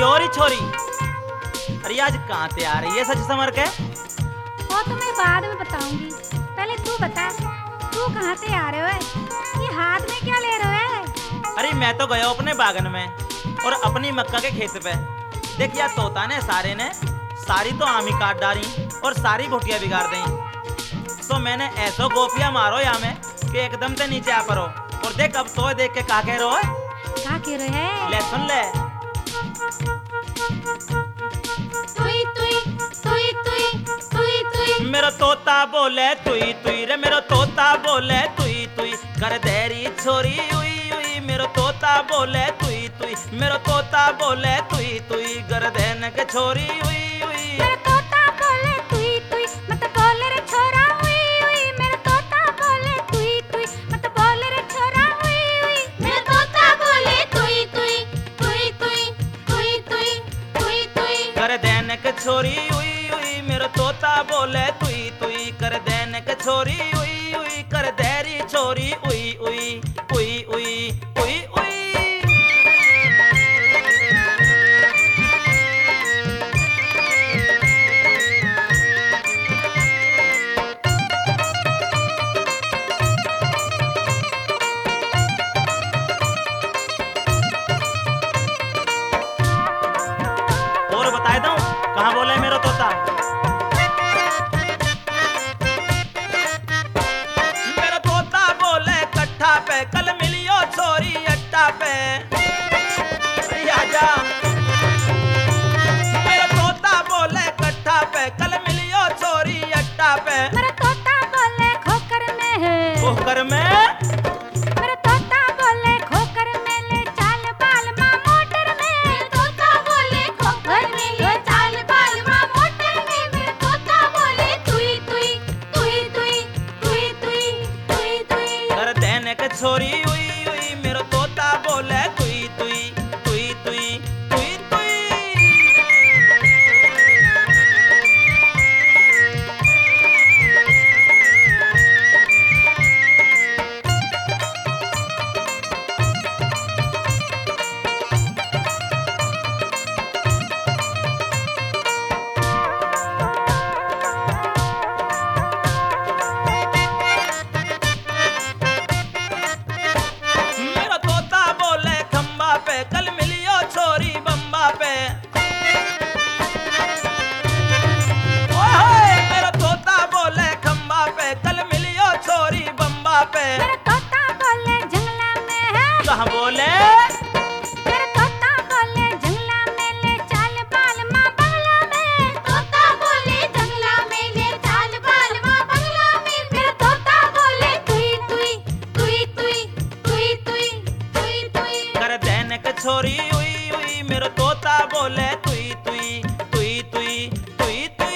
और ही छोरी, अरे आज कहाँ ते आ रही है सच समर के? वो तो मैं बाद में बताऊंगी, पहले तू बता, तू कहाँ से आ रहे हो? ये हाथ में क्या ले रहे हो? अरे मैं तो गया अपने बागन में और अपनी मक्का के खेत पे। देख यार तोता ने सारे ने सारी तो आमी काट डाली और सारी भुटिया बिगाड़ दी। तो मैंने ऐसो गोपिया मारो या में कि एकदम से नीचे आ पड़ो। और देख अब तो देख के का कह रहे हो? क्या कह रहे हैं? ले सुन ले। तुई तुई तुई तुई तुई तुई मेरो तोता बोले तुई तुई रे, मेरो तोता बोले तुई तुई कर देरी छोरी उई उई। मेरो तोता बोले तुई तुई, मेरो तोता बोले तुई तुई कर देन के छोरी उई उई। मेरा तोता बोले तुई तुई मत बोले रे छोरा उई उई। मेरा तोता बोले तुई तुई मत बोले रे छोरा उई उई। मेरा तोता बोले तुई तुई तुई तुई तुई तुई तुई तुई कर देन के छोरी उई उई। मेरो तोता बोले तुई तुई कर देन के छोरी उई उई। कर देरी छोरी उई उई उई उई उई उई। और बताए दूं कहाँ बोले मेरो तोता? मेरो तोता बोले कट्ठा पे कल मिलियो छोरी अट्टा पे। अरे आजा। मेरो तोता बोले कट्ठा पे कल मिलियो छोरी अट्टा पे। मेरा तोता बोले खोकर में है। पोखर में मेरा तोता बोले खोकर में ले चाल बाल माँ मोटर में। मेरा तोता बोले खोकर में ले चाल बाल माँ मोटर में। मेरा तोता बोले तुई तुई तुई तुई तुई तुई तुई तुई कर देने के छोरी उई उई। मेरो तोता बोले तुई तुई तुई तुई तुई तुई। मेरो तोता बोले खंबा पे कल मिलियो छोरी बम्बा पे। ओए मेरो तोता बोले खंबा पे कल मिलियो छोरी बम्बा पे। मेरा तोता बोले जंगला में है। कहाँ बोले? मेरा तोता बोले जंगला में ले चाल बाल माँ बंगला में। तोता बोले जंगला में ले चाल बाल माँ बंगला में। मेरा तोता बोले तुई तुई तुई तुई तुई तुई तुई तुई कर देने के छोरी उई उई। मेरो तोता बोले तुई तुई तुई तुई तुई तुई।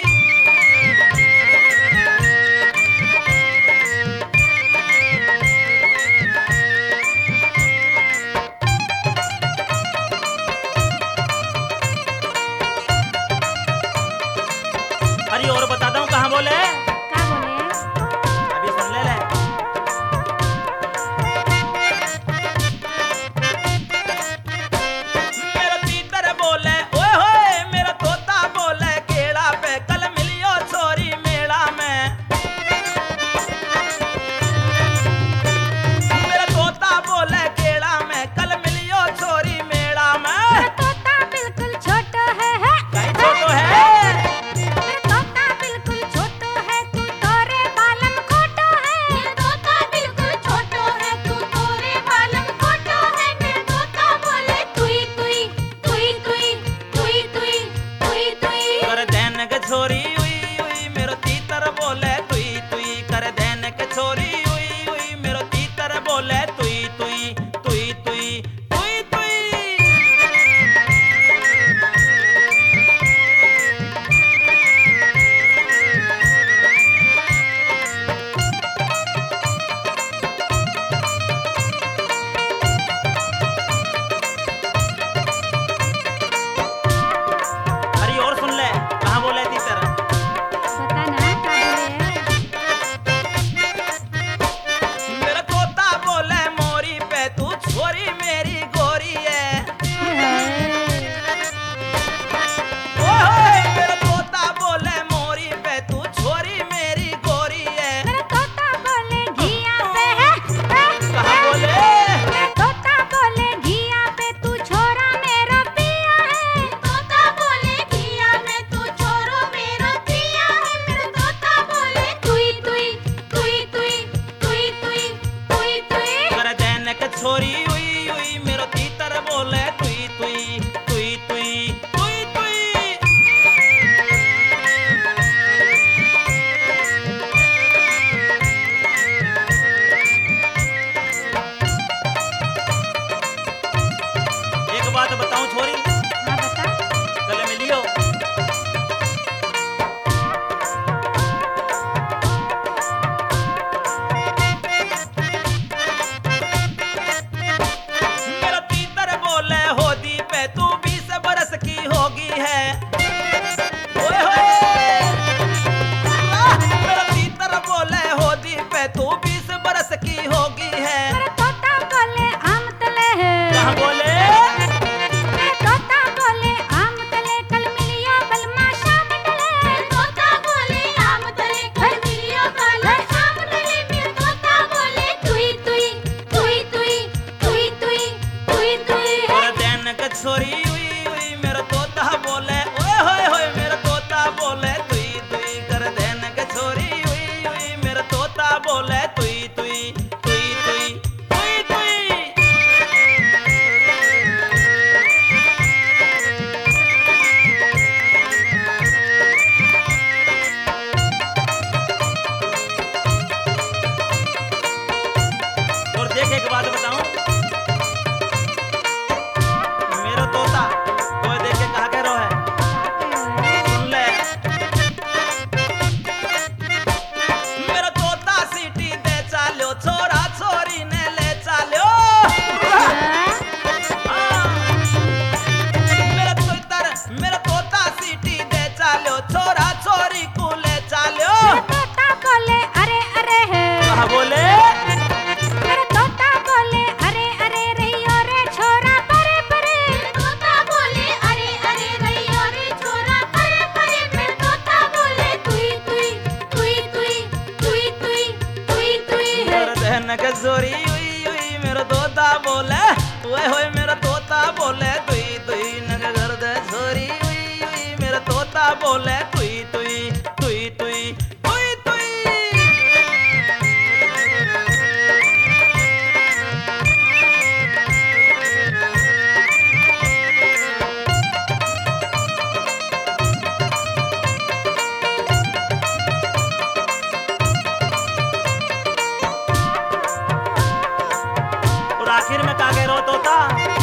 अरे और बताता हूँ कहाँ बोले? क्या बोले? अभी सुन ले। एक बात बताऊं, मेरो तोता कोई देख के कहा कह रो है, सुन ले। मेरो तोता सीटी दे चालो, छोरा छोरी ने ले चालो। मेरा तोता सीटी दे चालो, छोरा छोरी को ले चालो। तोता बोले अरे अरे है, कहा बोले? मेरा तोता बोले अरे अरे रहियो रे छोरा परे परे। तोता बोले अरे अरे रहियो रे छोरा परे परे। मेरा तोता बोले तुई तुई तुई तुई तुई तुई तुई तुई है। मेरा दहन के जोरी हुई हुई, मेरा तोता बोले ओए होए, मेरा तोता बोले तुई तुई नग घर दे छोरी हुई हुई, मेरा तोता बोले तुई तुई तुई तुई तुई तुई। और आखिर में का कह रहा तोता?